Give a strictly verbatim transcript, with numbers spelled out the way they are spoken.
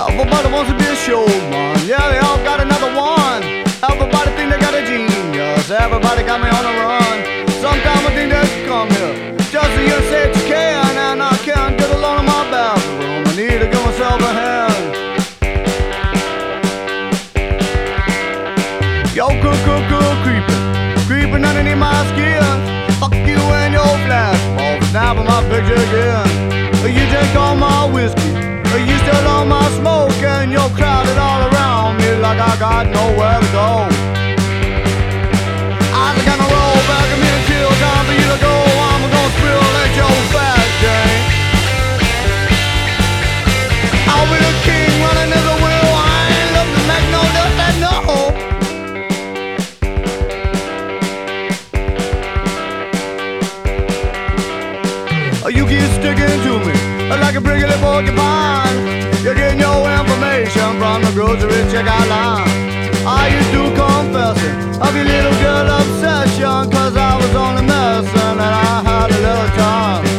Everybody wants to be a showman. Yeah, they all got another one. Everybody think they got a genius. Everybody got me on the run. Sometimes I think they should come here just so you say that you can. And I can't get alone in my bathroom. I need to give myself a hand. Yo, cool, cool, cool, creeping, creeping underneath my skin. Fuck you and your flash, all the snap of my picture again. You drink all my whiskey, you still on my smoke, and you're crowded all around me like I got nowhere to go. I was gonna roll back and me until time for you to go. I'm gonna spill at your fat game. I'll be the king running as a will. I ain't looking to make no difference, no. You keep sticking to me like a prickly porcupine. You're getting your information from the grocery checkout line. Are you still confessing of your little girl obsession? Cause I was only messing and I had a little time.